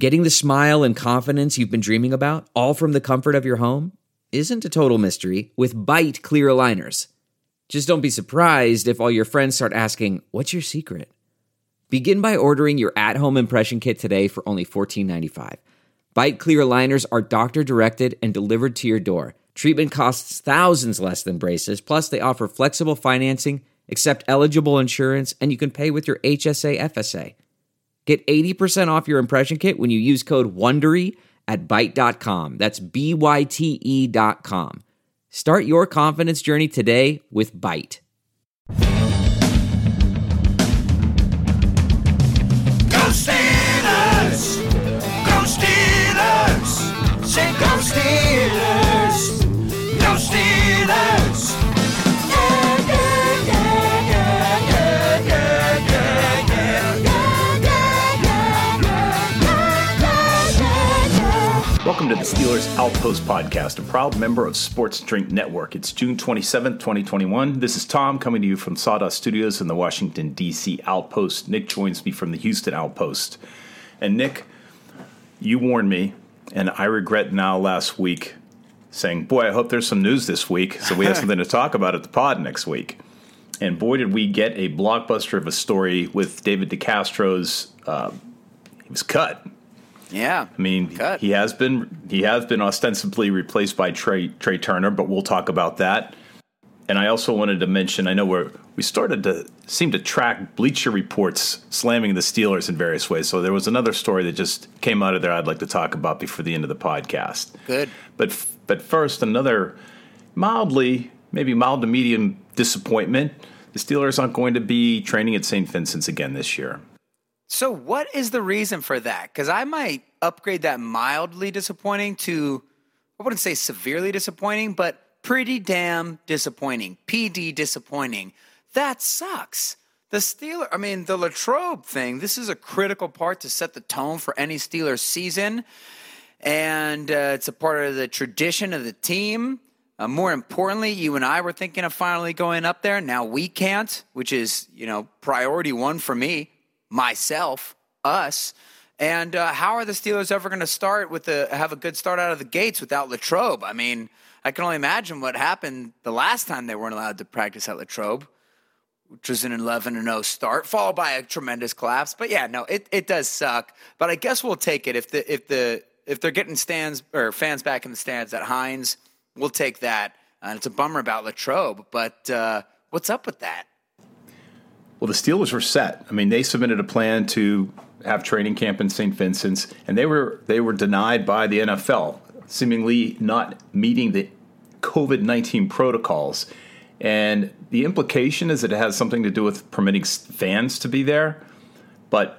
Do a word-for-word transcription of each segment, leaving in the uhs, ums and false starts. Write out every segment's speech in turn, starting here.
Getting the smile and confidence you've been dreaming about, all from the comfort of your home, isn't a total mystery with Byte clear aligners. Just don't be surprised if all your friends start asking, "What's your secret?" Begin by ordering your at-home impression kit today for only fourteen ninety-five. Byte clear aligners are doctor-directed and delivered to your door. Treatment costs thousands less than braces, plus they offer flexible financing, accept eligible insurance, and you can pay with your H S A F S A. Get eighty percent off your impression kit when you use code WONDERY at byte dot com. That's B Y T E dot com. Start your confidence journey today with Byte. Go Steelers! Go Steelers! Say go Steelers! Go Steelers! Yeah, yeah, yeah, yeah, yeah, yeah, yeah, yeah, yeah, yeah, yeah, yeah. Welcome to the Steelers Outpost Podcast, a proud member of Sports Drink Network. It's June twenty-seventh, twenty twenty-one. This is Tom coming to you from Sawdust Studios in the Washington, D C Outpost. Nick joins me from the Houston Outpost. And Nick, you warned me, and I regret now last week saying, boy, I hope there's some news this week so we have something to talk about at the pod next week. And boy, did we get a blockbuster of a story with David DeCastro's, uh, he was cut. Yeah, I mean, cut. he has been he has been ostensibly replaced by Trey Trey Turner, but we'll talk about that. And I also wanted to mention, I know we're we started to seem to track Bleacher Reports slamming the Steelers in various ways. So there was another story that just came out of there I'd like to talk about before the end of the podcast. Good. But but first, another mildly, maybe mild to medium disappointment. The Steelers aren't going to be training at Saint Vincent's again this year. So what is the reason for that? Because I might upgrade that mildly disappointing to, I wouldn't say severely disappointing, but pretty damn disappointing. P D disappointing. That sucks. The Steelers, I mean, the Latrobe thing, this is a critical part to set the tone for any Steelers season. And uh, it's a part of the tradition of the team. Uh, more importantly, you and I were thinking of finally going up there. Now we can't, which is, you know, priority one for me. Myself, us, and uh, how are the Steelers ever going to start with the have a good start out of the gates without Latrobe? I mean, I can only imagine what happened the last time they weren't allowed to practice at Latrobe, which was an eleven and oh start, followed by a tremendous collapse. But yeah, no, it, it does suck. But I guess we'll take it if the if the if they're getting stands or fans back in the stands at Heinz, we'll take that. And it's a bummer about Latrobe, but uh, what's up with that? Well, the Steelers were set. I mean, they submitted a plan to have training camp in Saint Vincent's, and they were they were denied by the N F L, seemingly not meeting the COVID nineteen protocols. And the implication is that it has something to do with permitting fans to be there. But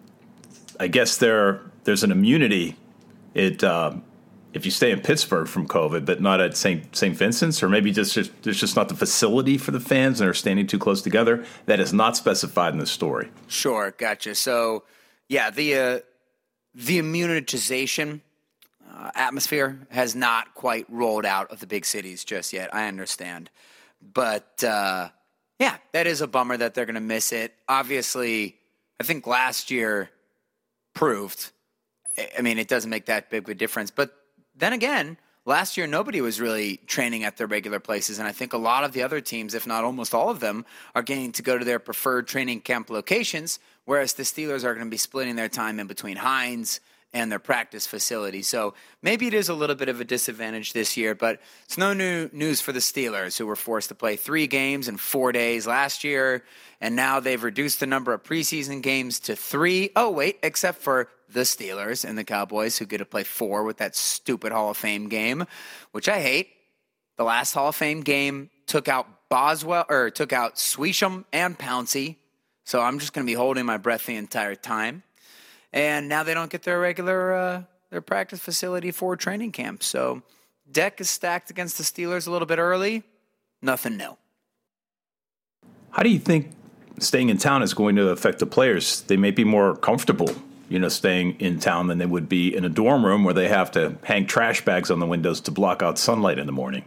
I guess there there's an immunity it uh, if you stay in Pittsburgh from COVID, but not at Saint Saint Vincent's, or maybe just, just there's just not the facility for the fans and are standing too close together. That is not specified in the story. Sure, gotcha. So, yeah, the uh, the immunization uh, atmosphere has not quite rolled out of the big cities just yet. I understand, but uh, yeah, that is a bummer that they're going to miss it. Obviously, I think last year proved. I mean, it doesn't make that big of a difference, but then again, last year nobody was really training at their regular places, and I think a lot of the other teams, if not almost all of them, are getting to go to their preferred training camp locations, whereas the Steelers are going to be splitting their time in between Heinz and their practice facility. So maybe it is a little bit of a disadvantage this year, but it's no new news for the Steelers, who were forced to play three games in four days last year, and now they've reduced the number of preseason games to three. Oh, wait, except for the Steelers and the Cowboys, who get to play four with that stupid Hall of Fame game, which I hate. The last Hall of Fame game took out Boswell, or took out Swisham and Pouncey, so I'm just going to be holding my breath the entire time. And now they don't get their regular uh, their practice facility for training camp. So deck is stacked against the Steelers a little bit early. Nothing new. How do you think staying in town is going to affect the players? They may be more comfortable, you know, staying in town than they would be in a dorm room where they have to hang trash bags on the windows to block out sunlight in the morning.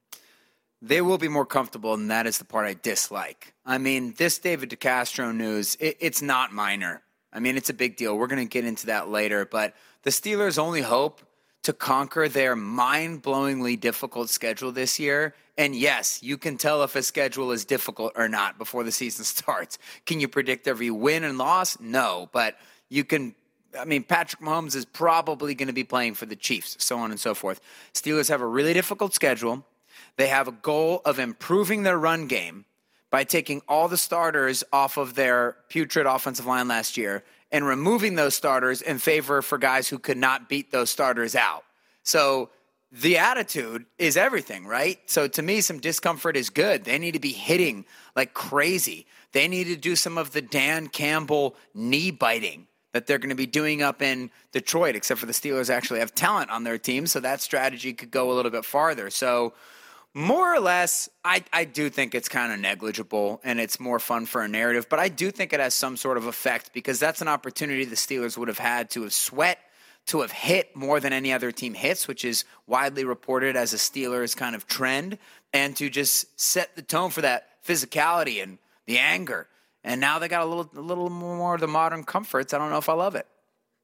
They will be more comfortable, and that is the part I dislike. I mean, this David DeCastro news, it, it's not minor. I mean, it's a big deal. We're going to get into that later. But the Steelers' only hope to conquer their mind-blowingly difficult schedule this year, and yes, you can tell if a schedule is difficult or not before the season starts. Can you predict every win and loss? No, but you can. I mean, Patrick Mahomes is probably going to be playing for the Chiefs, so on and so forth. Steelers have a really difficult schedule. They have a goal of improving their run game by taking all the starters off of their putrid offensive line last year and removing those starters in favor for guys who could not beat those starters out. So the attitude is everything, right? So to me, some discomfort is good. They need to be hitting like crazy. They need to do some of the Dan Campbell knee biting that they're going to be doing up in Detroit, except for the Steelers actually have talent on their team, so that strategy could go a little bit farther. So more or less, I, I do think it's kind of negligible, and it's more fun for a narrative, but I do think it has some sort of effect because that's an opportunity the Steelers would have had to have sweat, to have hit more than any other team hits, which is widely reported as a Steelers kind of trend, and to just set the tone for that physicality and the anger. And now they got a little, a little more of the modern comforts. I don't know if I love it.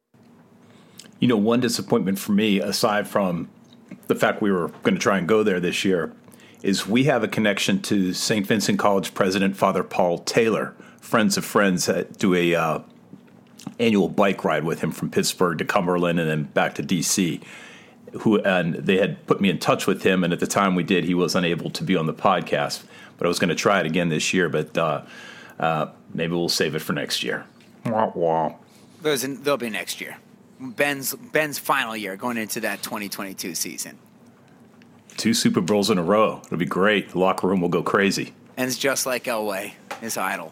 You know, one disappointment for me, aside from the fact we were going to try and go there this year, is we have a connection to Saint Vincent College president, Father Paul Taylor. Friends of friends that do a uh, annual bike ride with him from Pittsburgh to Cumberland and then back to D C. Who and they had put me in touch with him, and at the time we did, he was unable to be on the podcast. But I was going to try it again this year, but uh, uh, maybe we'll save it for next year. Wah, wah. Those in, they'll be next year. Ben's Ben's final year going into that twenty twenty-two season. Two Super Bowls in a row. It'll be great. The locker room will go crazy. And it's just like Elway, his idol.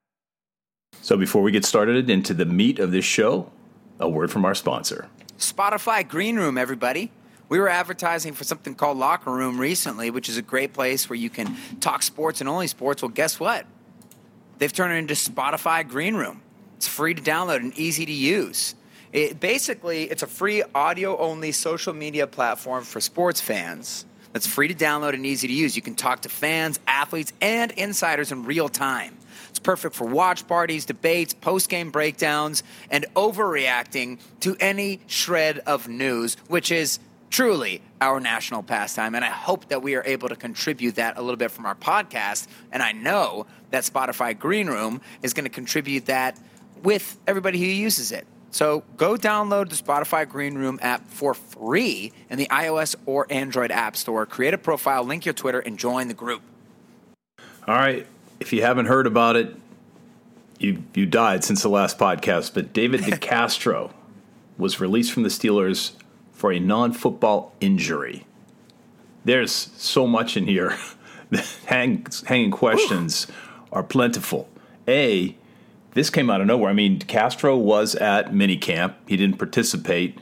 So before we get started into the meat of this show, a word from our sponsor. Spotify Green Room, everybody. We were advertising for something called Locker Room recently, which is a great place where you can talk sports and only sports. Well, guess what? They've turned it into Spotify Green Room. It's free to download and easy to use. It, basically, it's a free audio-only social media platform for sports fans that's free to download and easy to use. You can talk to fans, athletes, and insiders in real time. It's perfect for watch parties, debates, post-game breakdowns, and overreacting to any shred of news, which is truly our national pastime. And I hope that we are able to contribute that a little bit from our podcast. And I know that Spotify Green Room is going to contribute that with everybody who uses it. So go download the Spotify Green Room app for free in the iOS or Android app store. Create a profile, link your Twitter, and join the group. All right. If you haven't heard about it, you you died since the last podcast. But David DeCastro was released from the Steelers for a non-football injury. There's so much in here. The hang, hanging questions Ooh. are plentiful. A, this came out of nowhere. I mean, Castro was at minicamp. He didn't participate.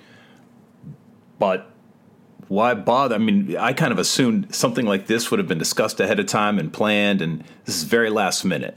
But why bother? I mean, I kind of assumed something like this would have been discussed ahead of time and planned, and this is very last minute.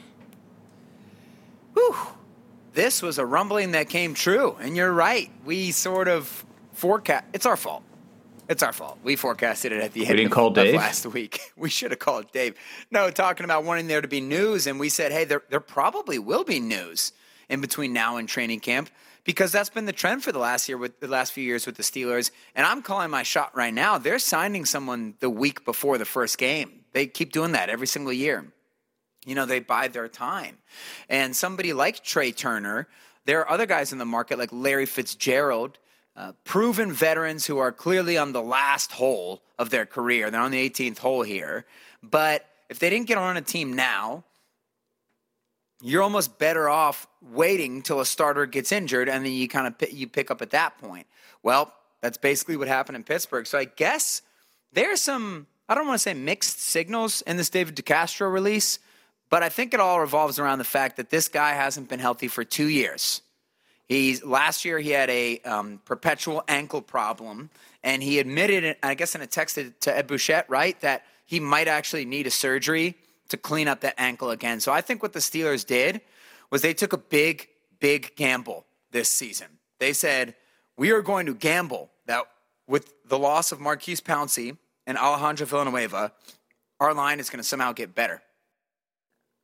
Whew. This was a rumbling that came true, and you're right. We sort of forecast. It's our fault. It's our fault. We forecasted it at the end we didn't of, call Dave? of last week. We should have called Dave. No, talking about wanting there to be news, and we said, hey, there, there probably will be news in between now and training camp because that's been the trend for the last year with the last few years with the Steelers. And I'm calling my shot right now. They're signing someone the week before the first game. They keep doing that every single year. You know, they buy their time. And somebody like Trey Turner, there are other guys in the market like Larry Fitzgerald, Uh, proven veterans who are clearly on the last hole of their career. They're on the eighteenth hole here. But if they didn't get on a team now, you're almost better off waiting until a starter gets injured, and then you kind of p- you pick up at that point. Well, that's basically what happened in Pittsburgh. So I guess there's some, I don't want to say mixed signals in this David DeCastro release, but I think it all revolves around the fact that this guy hasn't been healthy for two years. He's last year he had a um, perpetual ankle problem, and he admitted, I guess in a text to, to Ed Bouchette, right, that he might actually need a surgery to clean up that ankle again. So I think what the Steelers did was they took a big, big gamble this season. They said, we are going to gamble that with the loss of Marquise Pouncey and Alejandro Villanueva, our line is going to somehow get better.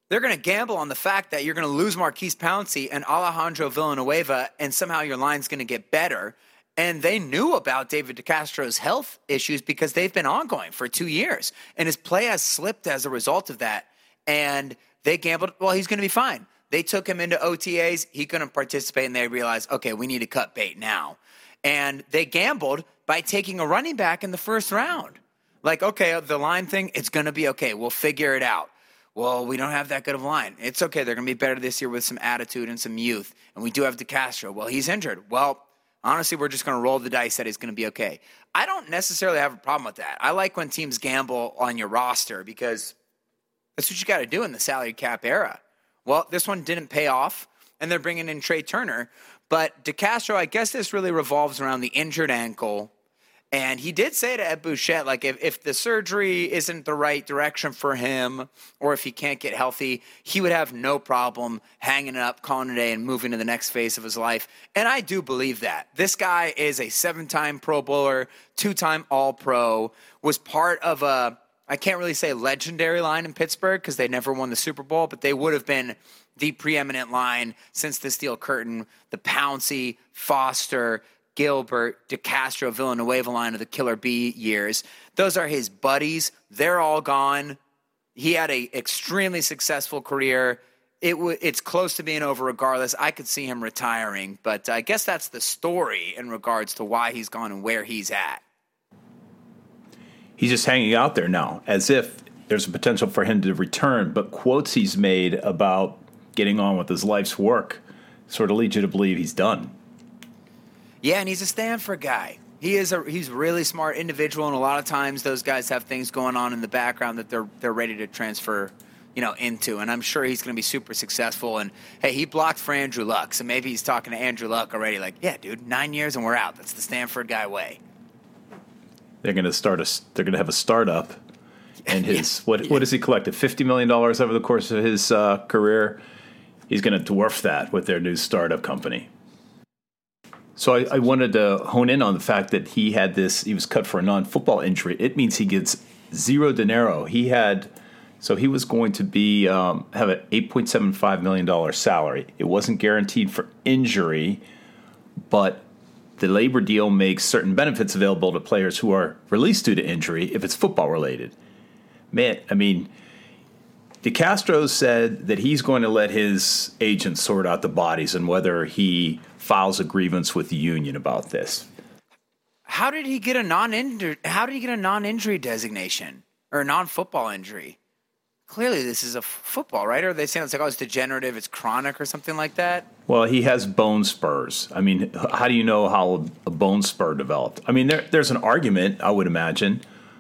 They're going to gamble on the fact that you're going to lose Marquise Pouncey and Alejandro Villanueva, and somehow your line's going to get better. And they knew about David DeCastro's health issues because they've been ongoing for two years. And his play has slipped as a result of that. And they gambled, well, he's going to be fine. They took him into O T As. He couldn't participate, and they realized, okay, we need to cut bait now. And they gambled by taking a running back in the first round. Like, okay, the line thing, it's going to be okay. We'll figure it out. Well, we don't have that good of a line. It's okay. They're going to be better this year with some attitude and some youth. And we do have DeCastro. Well, he's injured. Well, honestly, we're just going to roll the dice that he's going to be okay. I don't necessarily have a problem with that. I like when teams gamble on your roster because that's what you got to do in the salary cap era. Well, this one didn't pay off, and they're bringing in Trey Turner. But DeCastro, I guess this really revolves around the injured ankle. And he did say to Ed Bouchette, like, if, if the surgery isn't the right direction for him or if he can't get healthy, he would have no problem hanging it up, calling it a day, and moving to the next phase of his life. And I do believe that. This guy is a seven-time Pro Bowler, two-time All-Pro, was part of a, I can't really say legendary line in Pittsburgh because they never won the Super Bowl, but they would have been the preeminent line since the Steel Curtain, the Pouncey, Foster, Gilbert, DeCastro, Villanueva line of the Killer B years. Those are his buddies. They're all gone. He had an extremely successful career. It w- it's close to being over regardless. I could see him retiring, but I guess that's the story in regards to why he's gone and where he's at. He's just hanging out there now as if there's a potential for him to return, but quotes he's made about getting on with his life's work sort of lead you to believe he's done. Yeah, and he's a Stanford guy. He is a he's a really smart individual, and a lot of times those guys have things going on in the background that they're they're ready to transfer, you know, into. And I'm sure he's going to be super successful. And hey, he blocked for Andrew Luck, so maybe he's talking to Andrew Luck already. Like, yeah, dude, nine years and we're out. That's the Stanford guy way. They're going to start a. They're going to have a startup, and his Yeah. what Yeah. what has he collected? Fifty million dollars over the course of his uh, career. He's going to dwarf that with their new startup company. So I, I wanted to hone in on the fact that he had this, he was cut for a non-football injury. It means he gets zero dinero. He had, so he was going to be, um, have an eight point seven five million dollars salary. It wasn't guaranteed for injury, but the labor deal makes certain benefits available to players who are released due to injury if it's football related. Man, I mean, DeCastro said that he's going to let his agent sort out the bodies and whether he files a grievance with the union about this. How did he get a non-injury? How did he get a non-injury designation or a non-football injury? Clearly, this is a f- football, right? Or are they saying it's like, oh, it's degenerative, it's chronic, or something like that? Well, he has bone spurs. I mean, how do you know how a bone spur developed? I mean, there, there's an argument, I would imagine,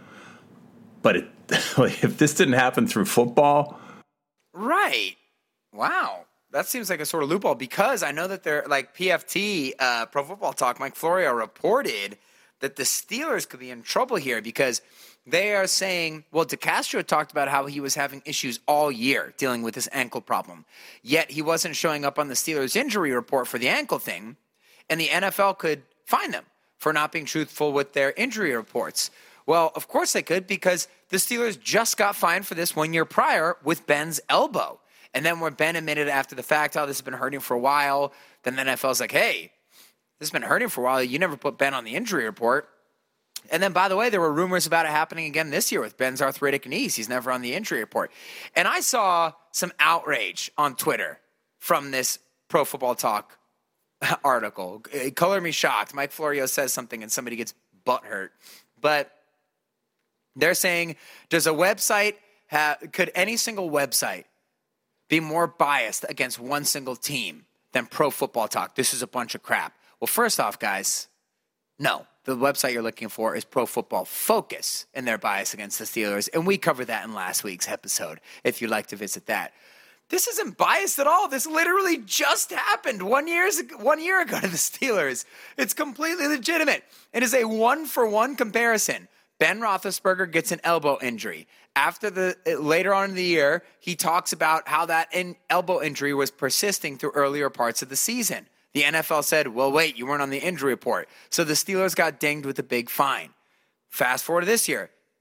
but it, if this didn't happen through football, Right. Wow. That seems like a sort of loophole because I know that they're like P F T, uh, Pro Football Talk, Mike Florio reported that the Steelers could be in trouble here because they are saying, well, DeCastro talked about how he was having issues all year dealing with this ankle problem, yet he wasn't showing up on the Steelers injury report for the ankle thing, and the N F L could fine them for not being truthful with their injury reports. Well, of course they could because the Steelers just got fined for this one year prior with Ben's elbow. And then when Ben admitted after the fact, oh, this has been hurting for a while, then the N F L's like, hey, this has been hurting for a while. You never put Ben on the injury report. And then, by the way, there were rumors about it happening again this year with Ben's arthritic knees. He's never on the injury report. And I saw some outrage on Twitter from this Pro Football Talk article. Color me shocked. Mike Florio says something and somebody gets butthurt. But they're saying, does a website have, could any single website be more biased against one single team than Pro Football Talk? This is a bunch of crap. Well, first off, guys, no. The website you're looking for is Pro Football Focus and their bias against the Steelers. And we covered that in last week's episode, if you'd like to visit that. This isn't biased at all. This literally just happened one, years, one year ago to the Steelers. It's completely legitimate. It is a one-for-one comparison. Ben Roethlisberger gets an elbow injury. After the later on in the year, he talks about how that in, elbow injury was persisting through earlier parts of the season. The N F L said, well, wait, you weren't on the injury report. So the Steelers got dinged with a big fine. Fast forward to this year.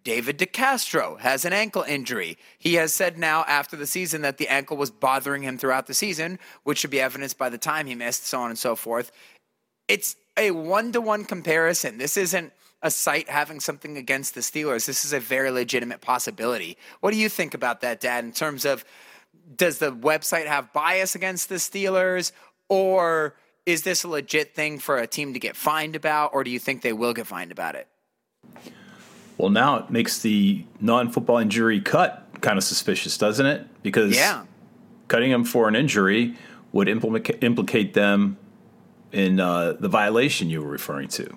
David DeCastro has an ankle injury. He has said now after the season that the ankle was bothering him throughout the season, which should be evidenced by the time he missed, so on and so forth. It's a one-to-one comparison. This isn't a site having something against the Steelers. This is a very legitimate possibility. What do you think about that, Dad, in terms of does the website have bias against the Steelers, or is this a legit thing for a team to get fined about, or do you think they will get fined about it? Well, now it makes the non-football injury cut kind of suspicious, doesn't it? Because yeah. cutting them for an injury would implica- implicate them in uh, the violation you were referring to.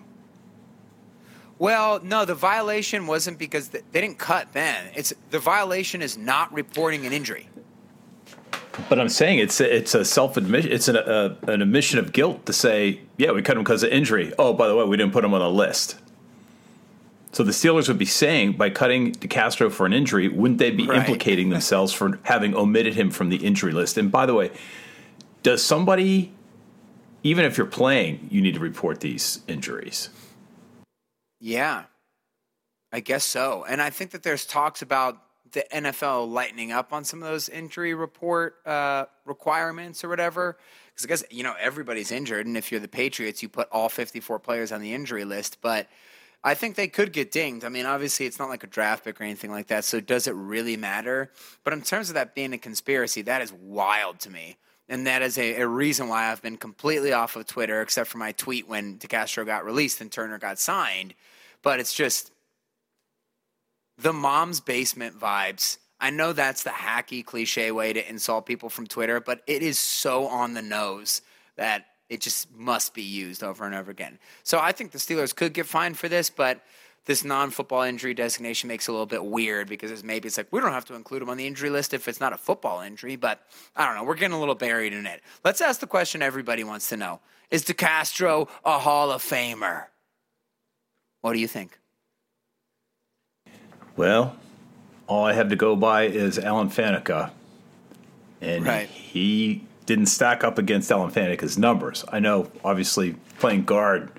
Well, no, the violation wasn't because they didn't cut Ben. It's the violation is not reporting an injury. But I'm saying it's a, it's a self-admission. It's an, a, an admission of guilt to say, yeah, we cut him because of injury. Oh, by the way, we didn't put him on the list. So the Steelers would be saying, by cutting DeCastro for an injury, wouldn't they be right. implicating themselves for having omitted him from the injury list? And by the way, does somebody, even if you're playing, you need to report these injuries? Yeah, I guess so. And I think that there's talks about the N F L lightening up on some of those injury report uh, requirements or whatever. Because I guess, you know, everybody's injured. And if you're the Patriots, you put all fifty-four players on the injury list. But I think they could get dinged. I mean, obviously, it's not like a draft pick or anything like that. So does it really matter? But in terms of that being a conspiracy, that is wild to me. And that is a, a reason why I've been completely off of Twitter, except for my tweet when DeCastro got released and Turner got signed. But it's just the mom's basement vibes. I know that's the hacky, cliche way to insult people from Twitter, but it is so on the nose that it just must be used over and over again. So I think the Steelers could get fined for this, but this non-football injury designation makes it a little bit weird because it's maybe it's like we don't have to include him on the injury list if it's not a football injury, but I don't know. We're getting a little buried in it. Let's ask the question everybody wants to know. Is DeCastro a Hall of Famer? What do you think? Well, all I have to go by is Alan Faneca, and right. he didn't stack up against Alan Faneca's numbers. I know, obviously, playing guard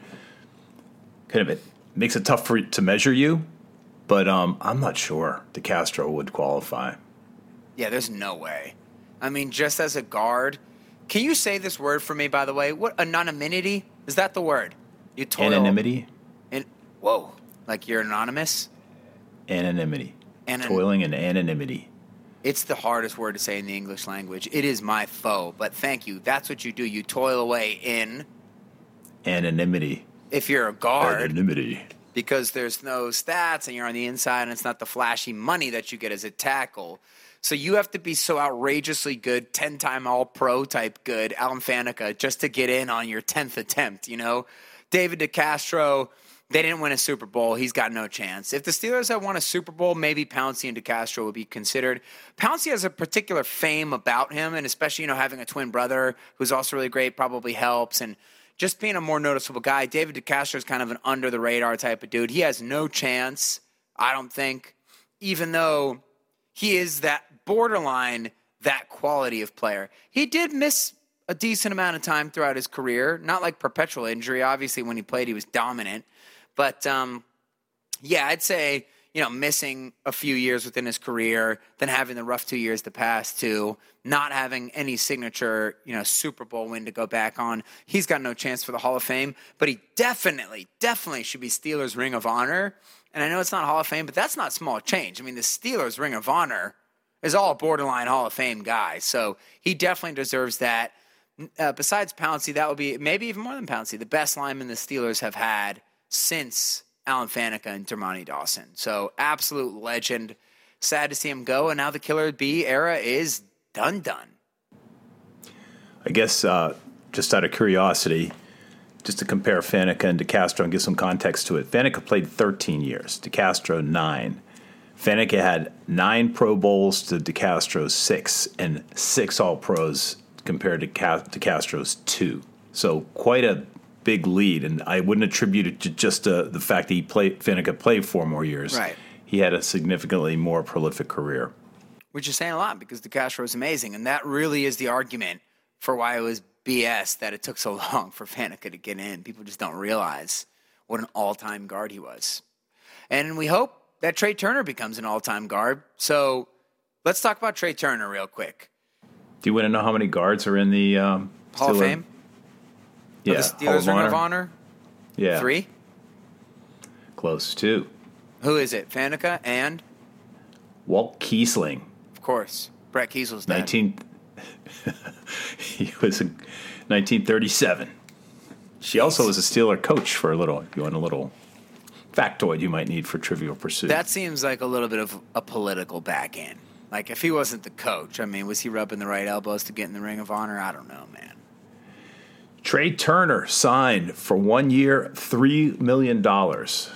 kind of it makes it tough for to measure you, but um, I'm not sure DeCastro would qualify. Yeah, there's no way. I mean, just as a guard, can you say this word for me? By the way, what anonymity is that the word? You toil. Anonymity. And whoa, like you're anonymous. Anonymity. Anon- Toiling in anonymity. It's the hardest word to say in the English language. It is my foe, but thank you. That's what you do. You toil away in anonymity. If you're a guard, anonymity. Because there's no stats and you're on the inside and it's not the flashy money that you get as a tackle. So you have to be so outrageously good, ten-time all-pro type good, Alan Faneca, just to get in on your tenth attempt, you know? David DeCastro, they didn't win a Super Bowl. He's got no chance. If the Steelers had won a Super Bowl, maybe Pouncey and DeCastro would be considered. Pouncey has a particular fame about him, and especially, you know, having a twin brother who's also really great probably helps, and just being a more noticeable guy. David DeCastro is kind of an under-the-radar type of dude. He has no chance, I don't think, even though he is that borderline, that quality of player. He did miss a decent amount of time throughout his career, not like perpetual injury. Obviously, when he played, he was dominant. But, um, yeah, I'd say, you know, missing a few years within his career, then having the rough two years to pass to, not having any signature, you know, Super Bowl win to go back on. He's got no chance for the Hall of Fame, but he definitely, definitely should be Steelers Ring of Honor. And I know it's not Hall of Fame, but that's not small change. I mean, the Steelers Ring of Honor is all borderline Hall of Fame guys. So he definitely deserves that. Uh, besides Pouncey, that would be maybe even more than Pouncey, the best lineman the Steelers have had since Alan Faneca and Dermontti Dawson. So absolute legend. Sad to see him go, and now the Killer B era is done done. I guess uh, just out of curiosity, just to compare Faneca and DeCastro and give some context to it, Faneca played thirteen years, DeCastro nine. Faneca had nine Pro Bowls to DeCastro's six, and six All-Pros compared to DeCastro's two. So quite a big lead, and I wouldn't attribute it to just uh, the fact that he played Faneca played four more years. Right. He had a significantly more prolific career. Which is saying a lot because DeCastro is amazing, and that really is the argument for why it was B S that it took so long for Faneca to get in. People just don't realize what an all-time guard he was. And we hope that Trey Turner becomes an all-time guard. So let's talk about Trey Turner real quick. Do you want to know how many guards are in the um, Hall of Steeler- Fame? Yeah, Or the Steelers Ring of Honor? Yeah, Three? close two. Who is it? Faneca and, Walt Kiesling, of course, Brett Kiesel's dad. nineteen. He was in nineteen thirty-seven. She also was a Steeler coach for a little. If you want a little factoid you might need for Trivial Pursuit. That seems like a little bit of a political back end. Like, if he wasn't the coach, I mean, was he rubbing the right elbows to get in the Ring of Honor? I don't know, man. Trey Turner signed for one year, three million dollars.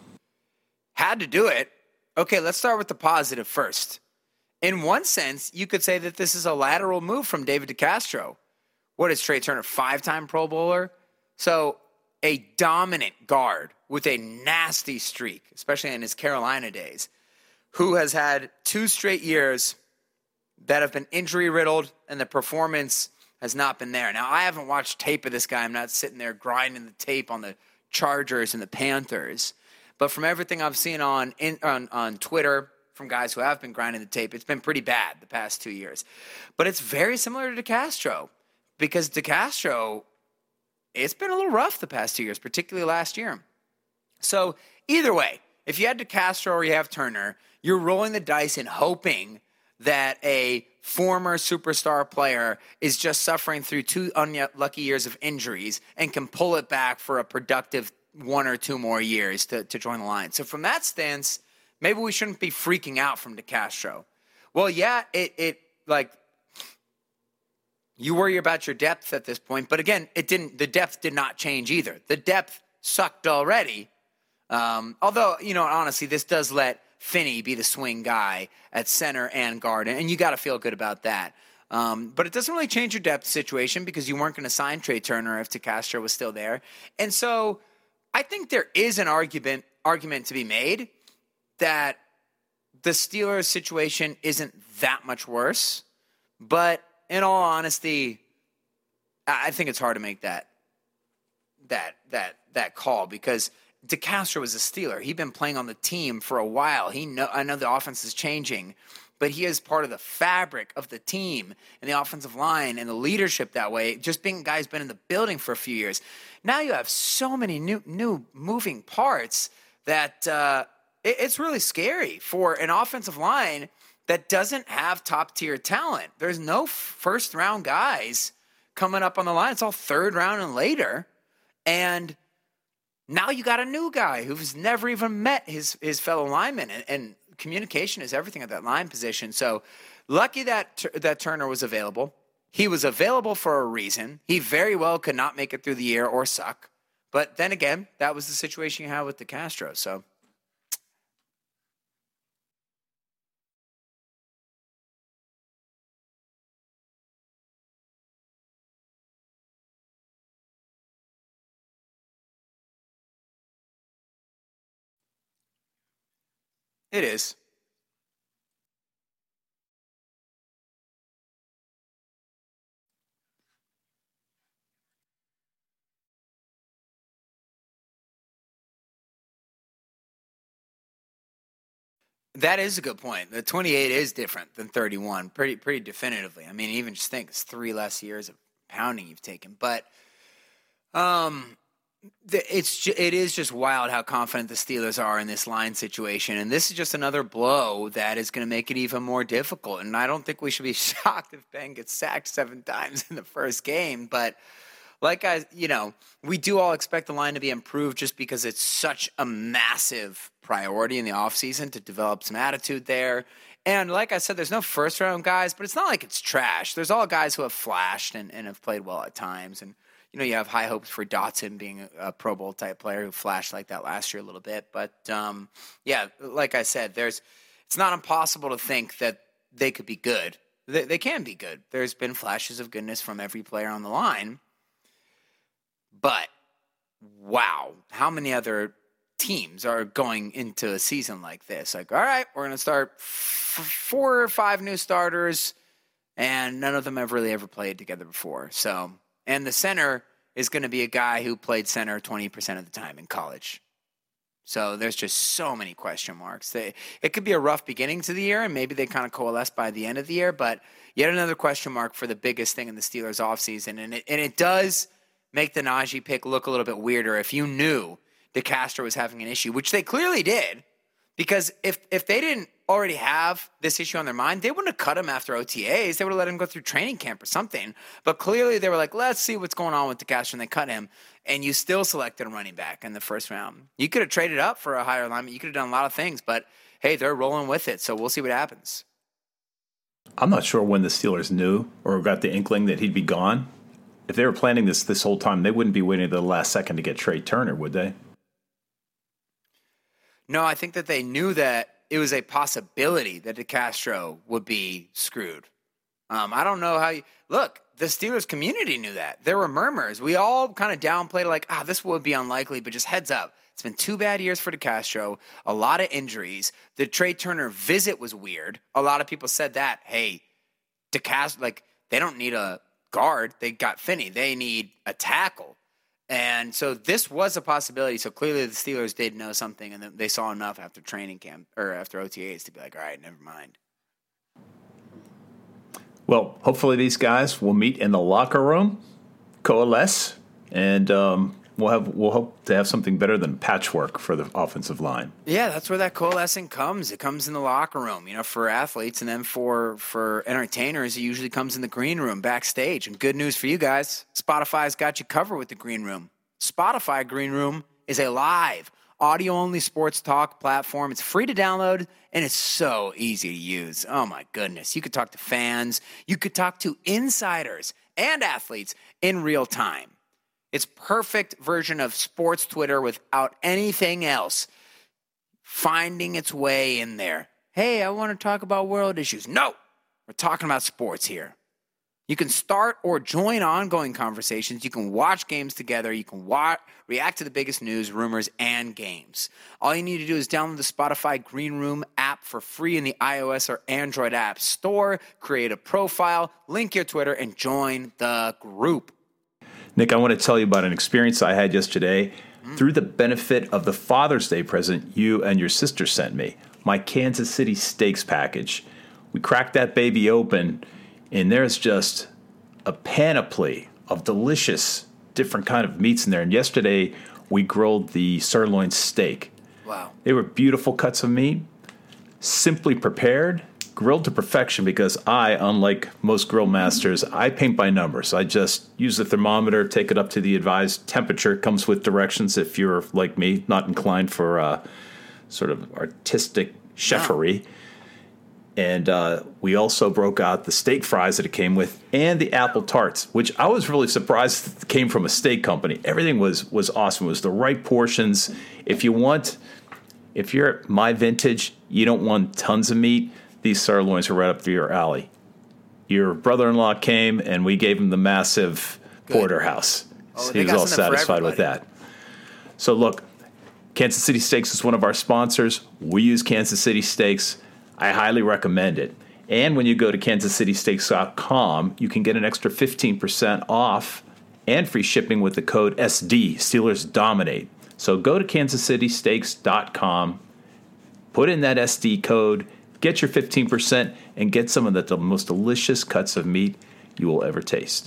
Had to do it. Okay, let's start with the positive first. In one sense, you could say that this is a lateral move from David DeCastro. What is Trey Turner, five-time Pro Bowler? So a dominant guard with a nasty streak, especially in his Carolina days, who has had two straight years that have been injury-riddled, and the performance has not been there. Now, I haven't watched tape of this guy. I'm not sitting there grinding the tape on the Chargers and the Panthers. But from everything I've seen on in, on, on Twitter, from guys who have been grinding the tape, it's been pretty bad the past two years. But it's very similar to DeCastro, because DeCastro, it's been a little rough the past two years, particularly last year. So either way, if you had DeCastro or you have Turner, you're rolling the dice and hoping that a former superstar player is just suffering through two unlucky years of injuries and can pull it back for a productive one or two more years to, to join the line. So from that stance, maybe we shouldn't be freaking out from DeCastro. Well, yeah, it it like you worry about your depth at this point, but again, it didn't. The depth did not change either. The depth sucked already. Um, although, you know, honestly, this does let Finney be the swing guy at center and guard, and you got to feel good about that. Um, but it doesn't really change your depth situation because you weren't going to sign Trey Turner if DeCastro was still there. And so I think there is an argument argument to be made that the Steelers situation isn't that much worse. But in all honesty, I think it's hard to make that that that that call because DeCastro was a Steeler. He'd been playing on the team for a while. He know I know the offense is changing, but he is part of the fabric of the team and the offensive line and the leadership that way. Just being a guy who's been in the building for a few years. Now you have so many new new moving parts that uh, it, it's really scary for an offensive line that doesn't have top-tier talent. There's no first-round guys coming up on the line. It's all third round and later. And now you got a new guy who's never even met his, his fellow linemen, and, and communication is everything at that line position. So lucky that that Turner was available. He was available for a reason. He very well could not make it through the year or suck. But then again, that was the situation you had with DeCastro. So it is. That is a good point. The twenty-eight is different than thirty-one, pretty pretty definitively. I mean, even just think it's three less years of pounding you've taken. But um, it's it is just wild how confident the Steelers are in this line situation, and this is just another blow that is going to make it even more difficult. And I don't think we should be shocked if Ben gets sacked seven times in the first game, but. Like I, you know, we do all expect the line to be improved just because it's such a massive priority in the offseason to develop some attitude there. And like I said, there's no first-round guys, but it's not like it's trash. There's all guys who have flashed and, and have played well at times. And, you know, you have high hopes for Dotson being a, a Pro Bowl-type player who flashed like that last year a little bit. But, um, yeah, like I said, there's it's not impossible to think that they could be good. They, they can be good. There's been flashes of goodness from every player on the line. But, wow, how many other teams are going into a season like this? Like, all right, we're going to start f- four or five new starters, and none of them have really ever played together before. So, and the center is going to be a guy who played center twenty percent of the time in college. So there's just so many question marks. They, it could be a rough beginning to the year, and maybe they kind of coalesce by the end of the year. But yet another question mark for the biggest thing in the Steelers offseason. And it, and it does make the Najee pick look a little bit weirder if you knew DeCastro was having an issue, which they clearly did. Because if if they didn't already have this issue on their mind, they wouldn't have cut him after O T As. They would have let him go through training camp or something. But clearly they were like, let's see what's going on with DeCastro, and they cut him. And you still selected a running back in the first round. You could have traded up for a higher alignment. You could have done a lot of things. But, hey, they're rolling with it, so we'll see what happens. I'm not sure when the Steelers knew or got the inkling that he'd be gone. If they were planning this this whole time, they wouldn't be waiting to the last second to get Trey Turner, would they? No, I think that they knew that it was a possibility that DeCastro would be screwed. Um, I don't know how you – look, the Steelers community knew that. There were murmurs. We all kind of downplayed it like, ah, this would be unlikely, but just heads up. It's been two bad years for DeCastro, a lot of injuries. The Trey Turner visit was weird. A lot of people said that. Hey, DeCastro – like, they don't need a guard. They got Finney. They need a tackle. And so this was a possibility. So clearly the Steelers did know something, and they saw enough after training camp or after O T As to be like, all right, never mind. Well, hopefully these guys will meet in the locker room, coalesce, and um, we'll have we'll hope to have something better than patchwork for the offensive line. Yeah, that's where that coalescing comes. It comes in the locker room, you know, for athletes, and then for for entertainers, it usually comes in the green room, backstage. And good news for you guys, Spotify's got you covered with the green room. Spotify Green Room is a live, audio-only sports talk platform. It's free to download, and it's so easy to use. Oh, my goodness. You could talk to fans. You could talk to insiders and athletes in real time. It's perfect version of sports Twitter without anything else finding its way in there. Hey, I want to talk about world issues. No, we're talking about sports here. You can start or join ongoing conversations. You can watch games together. You can wa- react to the biggest news, rumors, and games. All you need to do is download the Spotify Green Room app for free in the iOS or Android app store, create a profile, link your Twitter, and join the group. Nick, I want to tell you about an experience I had yesterday mm. through the benefit of the Father's Day present you and your sister sent me, my Kansas City Steaks package. We cracked that baby open, and there's just a panoply of delicious different kind of meats in there. And yesterday, we grilled the sirloin steak. Wow. They were beautiful cuts of meat, simply prepared, grilled to perfection, because I, unlike most grill masters, I paint by numbers. I just use the thermometer, take it up to the advised temperature. It comes with directions if you're, like me, not inclined for uh, sort of artistic chefery. Wow. And uh, we also broke out the steak fries that it came with and the apple tarts, which I was really surprised came from a steak company. Everything was was awesome. It was the right portions. If you want, if you're at my vintage, you don't want tons of meat, these sirloins are right up your alley. Your brother-in-law came, and we gave him the massive Good. porterhouse. Oh, he was all satisfied with that. So look, Kansas City Steaks is one of our sponsors. We use Kansas City Steaks. I highly recommend it. And when you go to kansas city steaks dot com, you can get an extra fifteen percent off and free shipping with the code S D, Steelers Dominate. So go to kansas city steaks dot com, put in that S D code, get your fifteen percent, and get some of the, the most delicious cuts of meat you will ever taste.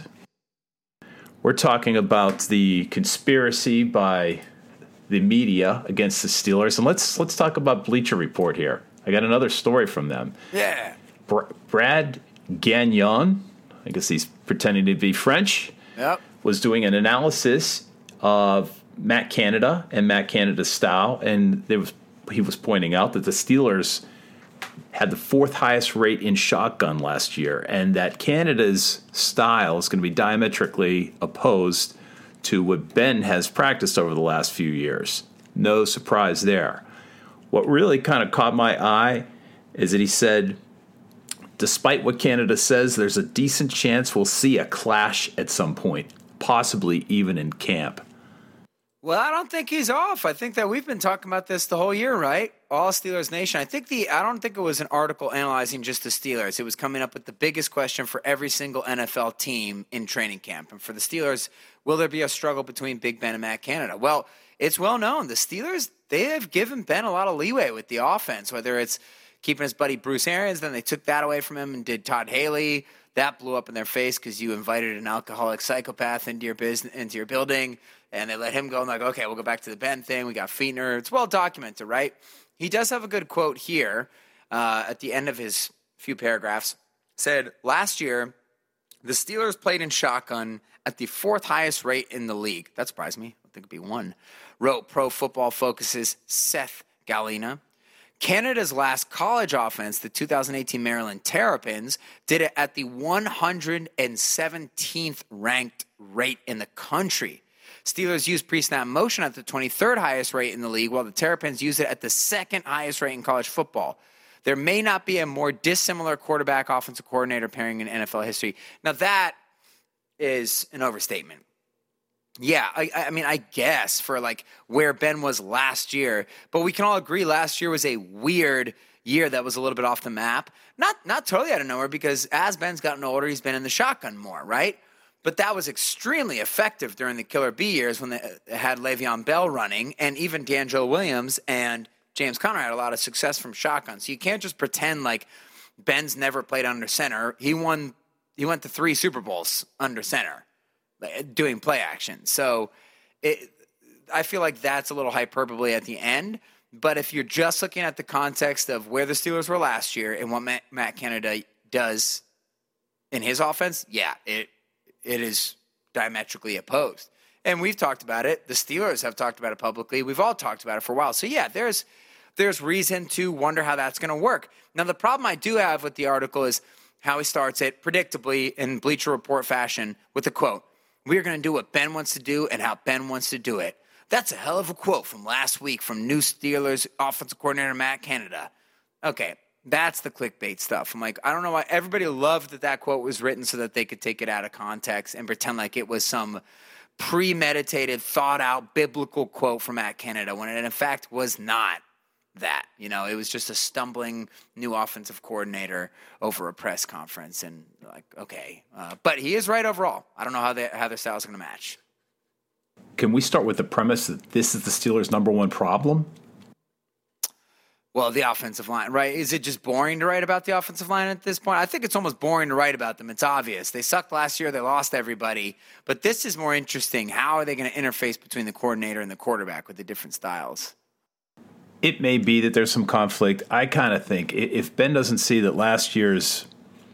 We're talking about the conspiracy by the media against the Steelers. And let's let's talk about Bleacher Report here. I got another story from them. Yeah. Br- Brad Gagnon, I guess he's pretending to be French, yep. was doing an analysis of Matt Canada and Matt Canada's style, and there was he was pointing out that the Steelers had the fourth highest rate in shotgun last year, and that Canada's style is going to be diametrically opposed to what Ben has practiced over the last few years. No surprise there. What really kind of caught my eye is that he said, despite what Canada says, there's a decent chance we'll see a clash at some point, possibly even in camp. Well, I don't think he's off. I think that we've been talking about this the whole year, right? All Steelers Nation. I think the I don't think it was an article analyzing just the Steelers. It was coming up with the biggest question for every single N F L team in training camp. And for the Steelers, will there be a struggle between Big Ben and Matt Canada? Well, it's well known. The Steelers, they have given Ben a lot of leeway with the offense, whether it's keeping his buddy Bruce Arians, then they took that away from him and did Todd Haley. That blew up in their face because you invited an alcoholic psychopath into your business, into your building, and they let him go. I'm like, okay, we'll go back to the Ben thing. We got Fiedner. It's well documented, right? He does have a good quote here uh, at the end of his few paragraphs. Said, last year, the Steelers played in shotgun at the fourth highest rate in the league. That surprised me. I think it'd be one. Wrote Pro Football Focus's Seth Galina. Canada's last college offense, the two thousand eighteen Maryland Terrapins, did it at the one hundred seventeenth ranked rate in the country. Steelers used pre-snap motion at the twenty-third highest rate in the league, while the Terrapins used it at the second highest rate in college football. There may not be a more dissimilar quarterback offensive coordinator pairing in N F L history. Now that is an overstatement. Yeah, I, I mean, I guess for like where Ben was last year, but we can all agree last year was a weird year that was a little bit off the map. Not not totally out of nowhere, because as Ben's gotten older, he's been in the shotgun more, right? But that was extremely effective during the Killer B years when they had Le'Veon Bell running, and even D'Angelo Williams and James Conner had a lot of success from shotgun. So you can't just pretend like Ben's never played under center. He won. He went to three Super Bowls under center, doing play action. So it, I feel like that's a little hyperbole at the end. But if you're just looking at the context of where the Steelers were last year and what Matt, Matt Canada does in his offense, yeah, it it is diametrically opposed. And we've talked about it. The Steelers have talked about it publicly. We've all talked about it for a while. So, yeah, there's there's reason to wonder how that's going to work. Now, the problem I do have with the article is how he starts it, predictably, in Bleacher Report fashion, with a quote. We're going to do what Ben wants to do and how Ben wants to do it. That's a hell of a quote from last week from new Steelers offensive coordinator Matt Canada. Okay, that's the clickbait stuff. I'm like, I don't know why everybody loved that that quote was written so that they could take it out of context and pretend like it was some premeditated, thought-out biblical quote from Matt Canada when it in fact was not that. You know, it was just a stumbling new offensive coordinator over a press conference, and like, okay. Uh, but he is right overall. I don't know how, they, how their style is going to match. Can we start with the premise that this is the Steelers' number one problem? Well, the offensive line, right? Is it just boring to write about the offensive line at this point? I think it's almost boring to write about them. It's obvious. They sucked last year. They lost everybody. But this is more interesting. How are they going to interface between the coordinator and the quarterback with the different styles? It may be that there's some conflict. I kind of think if Ben doesn't see that last year's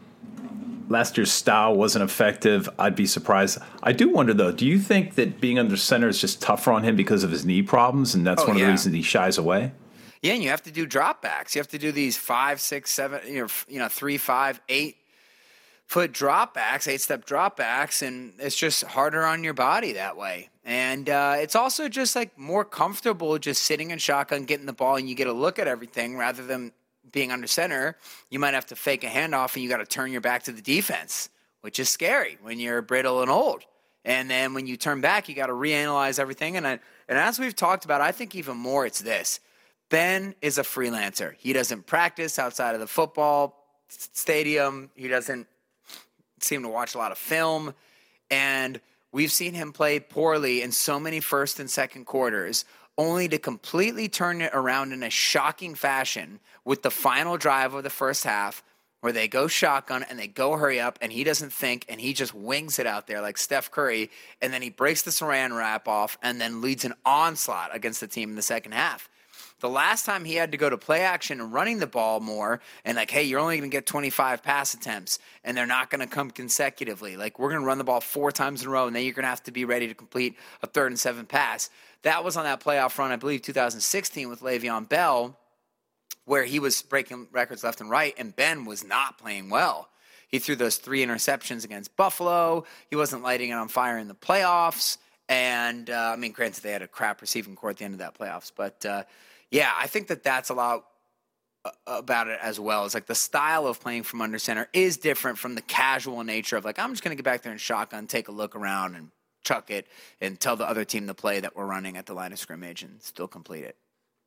last year's style wasn't effective, I'd be surprised. I do wonder, though, do you think that being under center is just tougher on him because of his knee problems, and that's oh, one yeah. of the reasons he shies away? Yeah, and you have to do dropbacks. You have to do these five, six, seven, you know, you know, three, five, eight foot dropbacks, eight step dropbacks, and it's just harder on your body that way. And uh, it's also just like more comfortable just sitting in shotgun, getting the ball, and you get a look at everything rather than being under center. You might have to fake a handoff, and you got to turn your back to the defense, which is scary when you're brittle and old. And then when you turn back, you got to reanalyze everything. And I, and as we've talked about, I think even more it's this. Ben is a freelancer. He doesn't practice outside of the football stadium. He doesn't seem to watch a lot of film. And we've seen him play poorly in so many first and second quarters, only to completely turn it around in a shocking fashion with the final drive of the first half, where they go shotgun and they go hurry up, and he doesn't think, and he just wings it out there like Steph Curry, and then he breaks the saran wrap off and then leads an onslaught against the team in the second half. The last time he had to go to play action and running the ball more and like, hey, you're only going to get twenty-five pass attempts and they're not going to come consecutively. Like, we're going to run the ball four times in a row and then you're going to have to be ready to complete a third and seven pass. That was on that playoff run, I believe, two thousand sixteen with Le'Veon Bell, where he was breaking records left and right and Ben was not playing well. He threw those three interceptions against Buffalo. He wasn't lighting it on fire in the playoffs. And, uh, I mean, granted, they had a crap receiving core at the end of that playoffs, but, uh, yeah, I think that that's a lot about it as well. It's like the style of playing from under center is different from the casual nature of like, I'm just going to get back there and shotgun, take a look around and chuck it and tell the other team the play that we're running at the line of scrimmage and still complete it.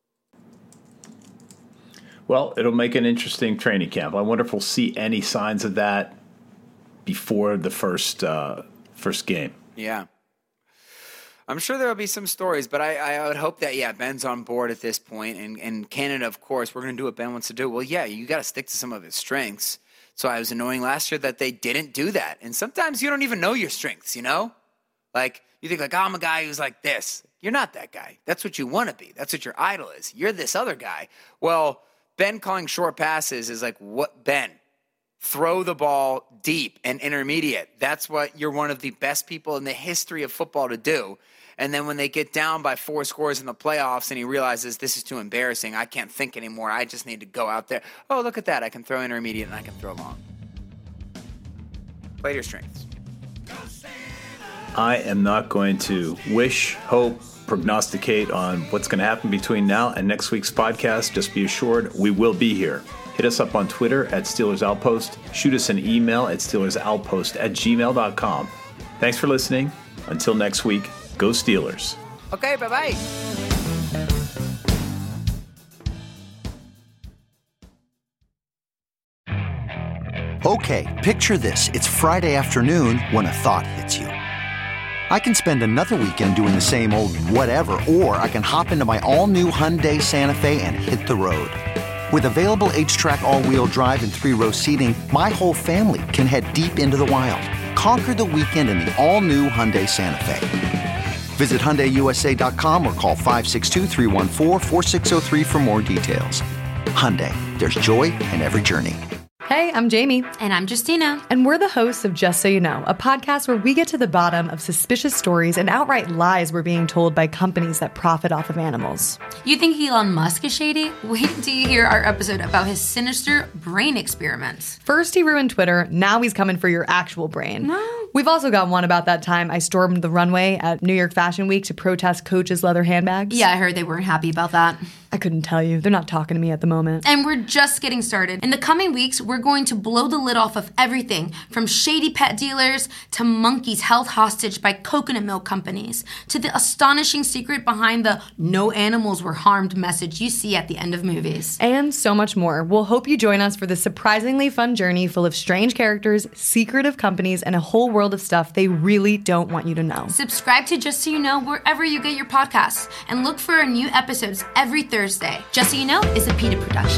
Well, it'll make an interesting training camp. I wonder if we'll see any signs of that before the first uh, first game. Yeah. I'm sure there will be some stories, but I, I would hope that, yeah, Ben's on board at this point. And, and Canada, of course, we're going to do what Ben wants to do. Well, yeah, you got to stick to some of his strengths. So I was annoying last year that they didn't do that. And sometimes you don't even know your strengths, you know? Like, you think, like, oh, I'm a guy who's like this. You're not that guy. That's what you want to be. That's what your idol is. You're this other guy. Well, Ben calling short passes is like, what, Ben? Throw the ball deep and intermediate. That's what you're one of the best people in the history of football to do. And then when they get down by four scores in the playoffs and he realizes this is too embarrassing, I can't think anymore, I just need to go out there. Oh, look at that. I can throw intermediate and I can throw long. Play to your strengths. I am not going to wish, hope, prognosticate on what's going to happen between now and next week's podcast. Just be assured we will be here. Hit us up on Twitter at Steelers Outpost. Shoot us an email at steelersoutpost at gmail dot com. Thanks for listening. Until next week, go Steelers. Okay, bye-bye. Okay, picture this. It's Friday afternoon when a thought hits you. I can spend another weekend doing the same old whatever, or I can hop into my all-new Hyundai Santa Fe and hit the road. With available H-Track all-wheel drive and three-row seating, my whole family can head deep into the wild. Conquer the weekend in the all-new Hyundai Santa Fe. Visit Hyundai U S A dot com or call five six two, three one four, four six zero three for more details. Hyundai, there's joy in every journey. Hey, I'm Jamie. And I'm Justina. And we're the hosts of Just So You Know, a podcast where we get to the bottom of suspicious stories and outright lies we're being told by companies that profit off of animals. You think Elon Musk is shady? Wait until you hear our episode about his sinister brain experiments. First he ruined Twitter, now he's coming for your actual brain. No. We've also got one about that time I stormed the runway at New York Fashion Week to protest Coach's leather handbags. Yeah, I heard they weren't happy about that. I couldn't tell you. They're not talking to me at the moment. And we're just getting started. In the coming weeks, we're going to blow the lid off of everything from shady pet dealers to monkeys held hostage by coconut milk companies to the astonishing secret behind the no animals were harmed message you see at the end of movies. And so much more. We'll hope you join us for this surprisingly fun journey full of strange characters, secretive companies, and a whole world of stuff they really don't want you to know. Subscribe to Just So You Know wherever you get your podcasts and look for our new episodes every Thursday. Just So You Know is a PETA production.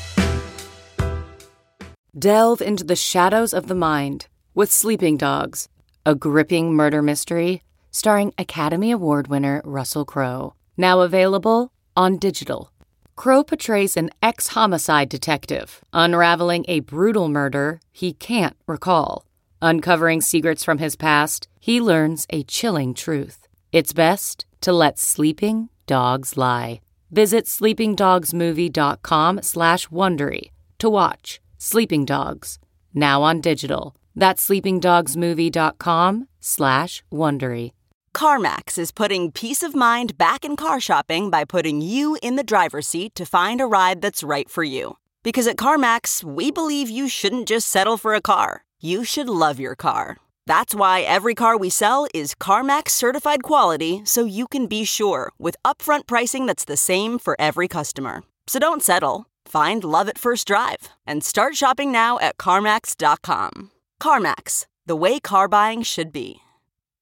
Delve into the shadows of the mind with Sleeping Dogs, a gripping murder mystery starring Academy Award winner Russell Crowe. Now available on digital. Crowe portrays an ex-homicide detective unraveling a brutal murder he can't recall. Uncovering secrets from his past, he learns a chilling truth. It's best to let sleeping dogs lie. Visit sleepingdogsmovie.com slash Wondery to watch Sleeping Dogs, now on digital. That's sleepingdogsmovie.com slash Wondery. CarMax is putting peace of mind back in car shopping by putting you in the driver's seat to find a ride that's right for you. Because at CarMax, we believe you shouldn't just settle for a car. You should love your car. That's why every car we sell is CarMax certified quality, so you can be sure with upfront pricing that's the same for every customer. So don't settle. Find love at first drive and start shopping now at CarMax dot com. CarMax, the way car buying should be.